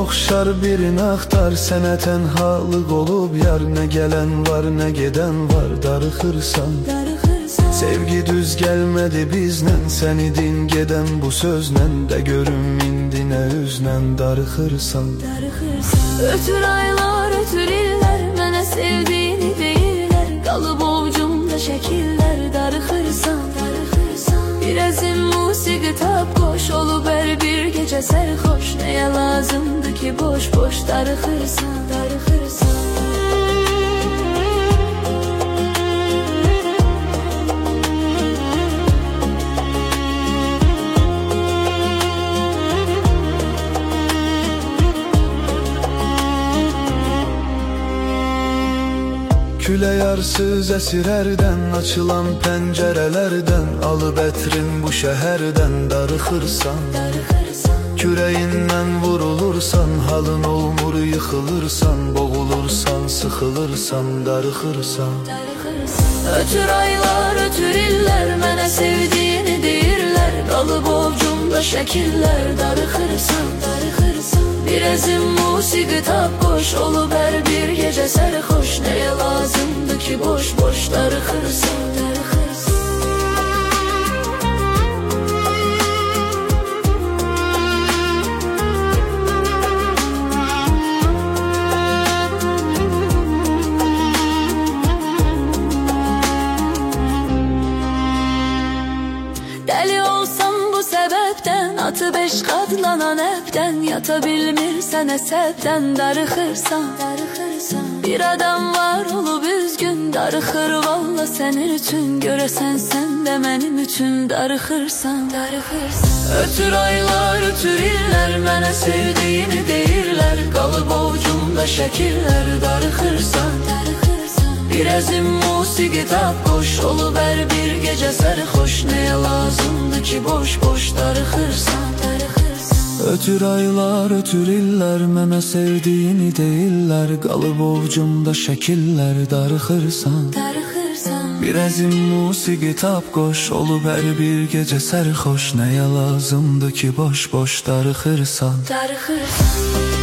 oxşar birini axtar, sənə tənhalıq olub yar. Nə gələn var, nə gedən var, darıxırsan. Sevgi düz gəlmədi bizdən, sən idin gedən bu sözlə. De görüm indi nə üzlə darıxırsan. Ötür aylar, ötür illər, mənə sevdiyini deyirlər. Qalıb ovcumda şəkillər, darıxırsan. Bir əzim musiqi tap qoş, olub hər bir gecə sərxoş. Nəyə lazımdır ki boş-boş darıxırsan. Külə yarsız əsirərdən, açılan pəncərələrdən, alıb ətrin bu şəhərdən darıxırsan. Kürəyindən vurulursan, halın olmur yıxılırsan. Boğulursan, sıxılırsan, darıxırsan. Ötür aylar, ötür illər, mənə sevdiyini deyirlər. Qalıb ovcumda şəkillər, darıxırsan. Bir əzim musiqi tap qoş, olub hər bir gecə sərxoş. Nəyə lazımdır ki boş-boş darıxırsan. Dəli olsam bu səbəbdən, atıb eşq adlanan əbdən. Yata bilmirsən əsəbdən, darıxırsan. Bir adam var olub üzgün, darıxır valla sənin üçün. Görəsən sən də mənim üçün darıxırsan. Ötür aylar, ötür illər, mənə sevdiyini deyirlər. Qalıb ovcumda şəkillər, darıxırsan. Bir əzim musiqi tap qoş, olub hər bir gecə sərxoş. Nəyə lazımdır ki boş-boş darıxırsan. Ötür aylar, ötür illər, mənə sevdiyini deyirlər. Qalıb ovcumda şəkillər, darıxırsan. Bir əzim musiqi tap qoş, olub hər bir gecə sərxoş. Nəyə lazımdır ki boş-boş darıxırsan.